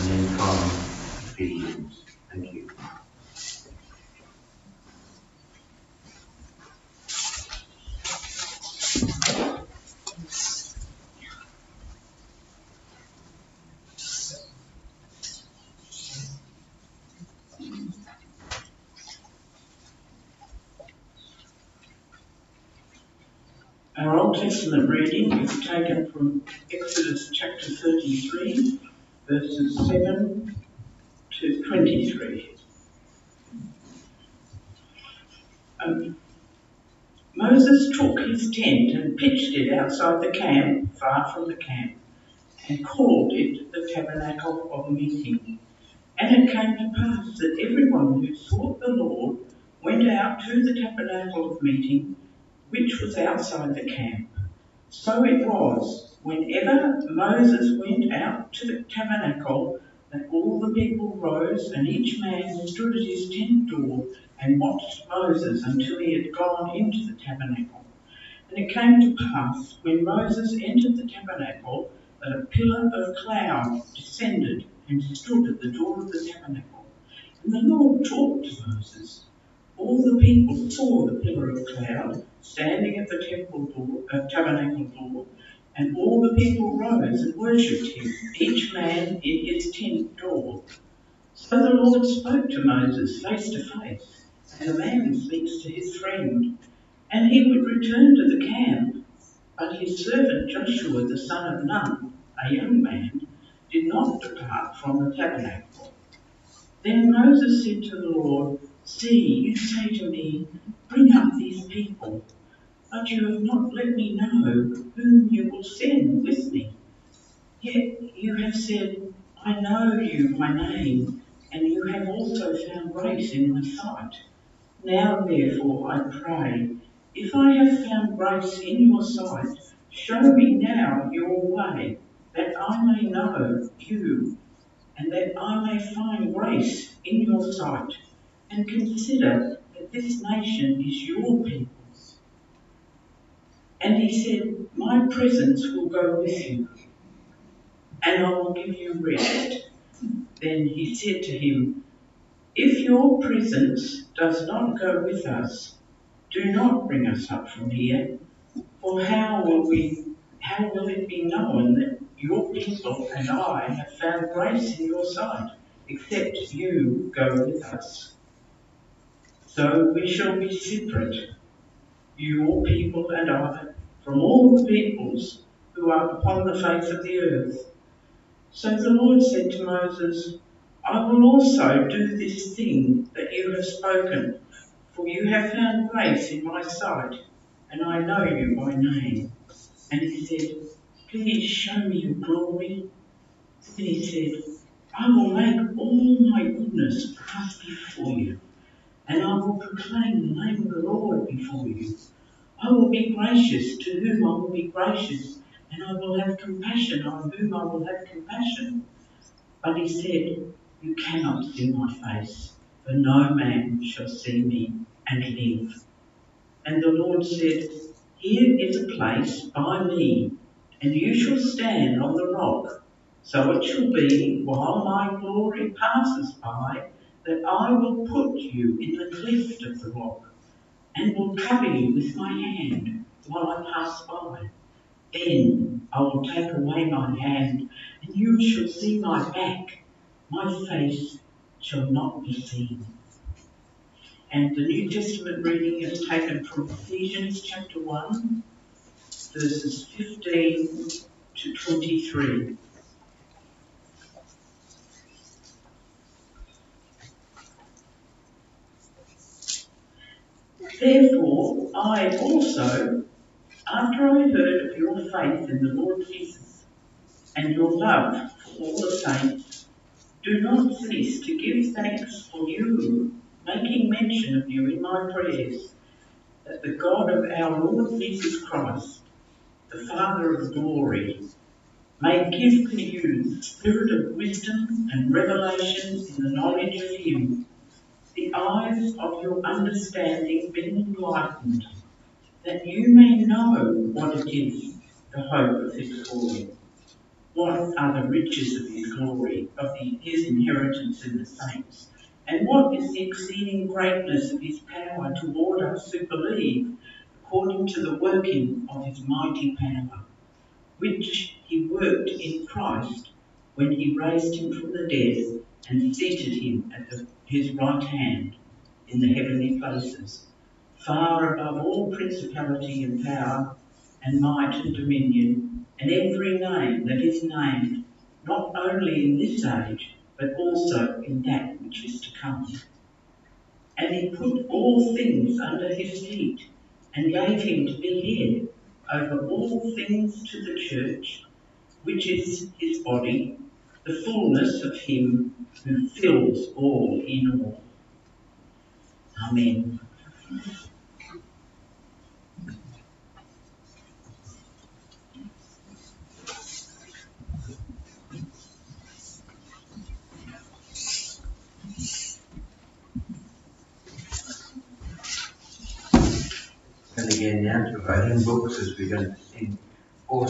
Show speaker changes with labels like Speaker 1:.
Speaker 1: and then from Ephesians. Thank you.
Speaker 2: Our Old Testament reading is taken from Exodus chapter 33, verses 7 to 23. Moses took his tent and pitched it outside the camp, far from the camp, and called it the tabernacle of meeting. And it came to pass that everyone who sought the Lord went out to the tabernacle of meeting, which was outside the camp. So it was, whenever Moses went out to the tabernacle, that all the people rose, and each man stood at his tent door and watched Moses until he had gone into the tabernacle. And it came to pass, when Moses entered the tabernacle, that a pillar of cloud descended and stood at the door of the tabernacle. And the Lord talked to Moses. All the people saw the pillar of cloud standing at the tabernacle door, and all the people rose and worshipped him, each man in his tent door. So the Lord spoke to Moses face to face, as a man speaks to his friend. And he would return to the camp, but his servant Joshua the son of Nun, a young man, did not depart from the tabernacle. Then Moses said to the Lord, "See, you say to me, bring up these people, but you have not let me know whom you will send with me. Yet you have said, I know you by name, and you have also found grace in my sight. Now therefore I pray, if I have found grace in your sight, show me now your way, that I may know you, and that I may find grace in your sight, and consider that this nation is your people's." And he said, "My presence will go with you, and I will give you rest." Then he said to him, "If your presence does not go with us, do not bring us up from here, for how will it be known that your people and I have found grace in your sight, except you go with us? So we shall be separate, your people and I, from all the peoples who are upon the face of the earth." So the Lord said to Moses, "I will also do this thing that you have spoken, for you have found grace in my sight, and I know you by name." And he said, "Please show me your glory." Then he said, "I will make all my goodness pass before you, and I will proclaim the name of the Lord before you. I will be gracious to whom I will be gracious, and I will have compassion on whom I will have compassion." But he said, "You cannot see my face, for no man shall see me and live." And the Lord said, "Here is a place by me, and you shall stand on the rock. So it shall be, while my glory passes by, that I will put you in the cleft of the rock, and will cover you with my hand while I pass by. Then I will take away my hand, and you shall see my back. My face shall not be seen." And the New Testament reading is taken from Ephesians chapter 1, verses 15 to 23. "Therefore I also, after I heard of your faith in the Lord Jesus, and your love for all the saints, do not cease to give thanks for you, making mention of you in my prayers, that the God of our Lord Jesus Christ, the Father of glory, may give to you the spirit of wisdom and revelation in the knowledge of him, the eyes of your understanding being enlightened, that you may know what it is, the hope of his calling, What are the riches of his glory, of his inheritance in the saints? And what is the exceeding greatness of his power toward us who believe, according to the working of his mighty power, which he worked in Christ when he raised him from the dead and seated him at his right hand in the heavenly places, far above all principality and power and might and dominion, and every name that is named, not only in this age, but also in that which is to come. And he put all things under his feet, and gave him to be head over all things to the church, which is his body, the fullness of him who fills all in all. Amen.
Speaker 1: And again now to our hymn books as we're going to sing